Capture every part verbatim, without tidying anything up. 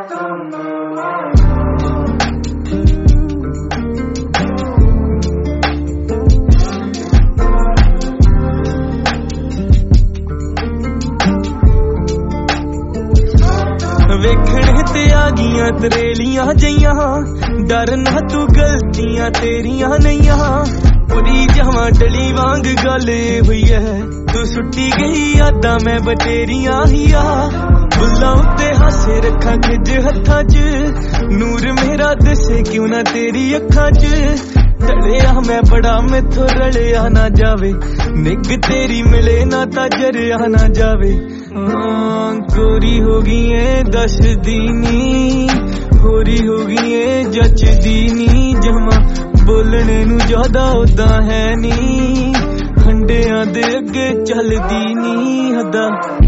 ਵੇਖਣੇ ਤੇ ਆ ਗਈਆਂ ਤਰੇਲੀਆਂ ਜਈਆਂ, ਡਰ ਨਾ ਤੂੰ ਗਲਤੀਆਂ ਤੇਰੀਆਂ ਨਹੀਂਆਂ। ਪੂਰੀ ਜਾਵਾਂ ਡਲੀ ਵਾਂਗ ਗੱਲ ਹੋਈ ਐ, ਤੂੰ ਸੁੱਟੀ ਗਈ ਯਾਦਾਂ ਮੈਂ ਬਟੇਰੀਆਂ ਹੀਆ। ਬੁੱਲਾਂ ਉੱਤੇ ਹਾਸੇ ਰੱਖਾਂ ਖਿੱਜ ਹੱਥਾਂ 'ਚ, ਨੂਰ ਮੇਰਾ ਦਿਸੇ ਕਿਉਂ ਨਾ ਤੇਰੀ ਅੱਖਾਂ 'ਚ। ਢਲਿਆ ਮੈਂ ਬੜਾ ਮੈਥੋਂ ਰਲਿਆ ਨਾ ਜਾਵੇ, ਨਿੱਘ ਤੇਰੀ ਮਿਲੇ ਨਾ ਤਾਂ ਜਰਿਆ ਨਾ ਜਾਵੇ। ਗੋਰੀ ਹੋ ਗਈ ਏ ਦੱਸਦੀ ਨੀ, ਹੋਰੀ ਹੋ ਗਈ ਏ ਜੱਚਦੀ ਨੀ। ਜਮਾ ਬੋਲਣੇ ਨੂੰ ਜ਼ਿਆਦਾ ਉਦਾਂ ਹੈ ਨੀ, ਹੰਡਿਆਂ ਦੇ ਅੱਗੇ ਚੱਲਦੀ ਨੀ ਹੱਦਾਂ,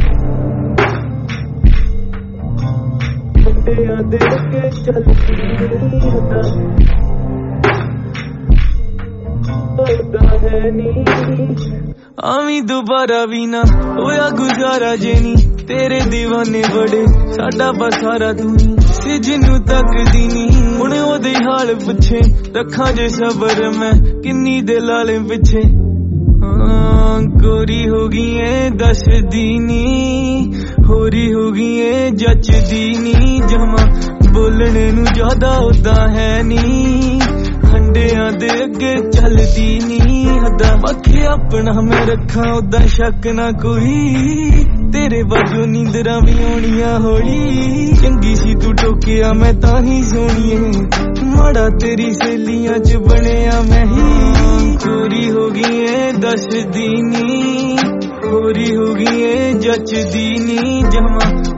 ਹੰਡਿਆਂ ਦੇ ਅੱਗੇ ਚੱਲਦੀ ਨੀ ਹੱਦਾਂ, ਉਦਾਂ ਹੈ ਨੀ। ਆਵੀਂ ਦੁਬਾਰਾ ਵੀ ਨਾ ਹੋਇਆ ਗੁਜ਼ਾਰਾ ਜੇ ਨੀ, ਤੇਰੇ دیਵਾਨੇ ਬੜੇ ਸਾਡਾ ਬਸਾਰਾ ਤੂੰ ਨੀ। ਜਿਹਨੂੰ ਤੱਕਦੀ ਨੀ ਹੁਣ ਉਹਦੇ ਹਾਲ ਪੁੱਛੇ, ਰੱਖਾਂ ਜੇ ਸਬਰ ਮੈਂ ਕਿੰਨੀ ਦੇ ਲਾਲੇ ਪਿੱਛੇ। ਹਾਂ ਗੋਰੀ ਹੋ ਗਈ ਏ ਦੱਸਦੀ ਨੀ, ਹੋਰੀ ਹੋ ਗਈ ਏ ਜੱਚਦੀ ਨੀ। ਜਮਾ ਬੋਲਣੇ ਨੂੰ ਜ਼ਿਆਦਾ ਉਦਾਂ ਹੈ ਨੀ, ਹੰਡਿਆਂ ਦੇ ਅੱਗੇ ਚੱਲਦੀ ਨੀ ਹੱਦਾਂ। ਪੱਖੇ ਆਪਣਾ ਮੈਂ ਰੱਖਾਂ ਉਦਾਂ ਸ਼ੱਕ ਨਾ ਕੋਈ, ਤੇਰੇ ਬਾਝੋਂ ਨੀਂਦਰਾਂ ਵੀ ਆਉਣੀਆਂ ਹੌਲੀ। ਚੰਗੀ ਸੀ ਤੂੰ ਟੋਕਿਆ ਮੈਂ ਤਾਂ ਹੀ ਸੋਹਣੀਏ, ਮਾੜਾ ਤੇਰੀ ਸਹੇਲੀਆਂ 'ਚ ਬਣਿਆ ਮੈਂ ਹੀ। ਚੋਰੀ ਹੋ ਗਈ ਏ ਦੱਸਦੀ ਨੀ, ਹੋਰੀ ਹੋ ਗਈ ਏ ਜੱਚਦੀ ਨੀ। ਜਮਾ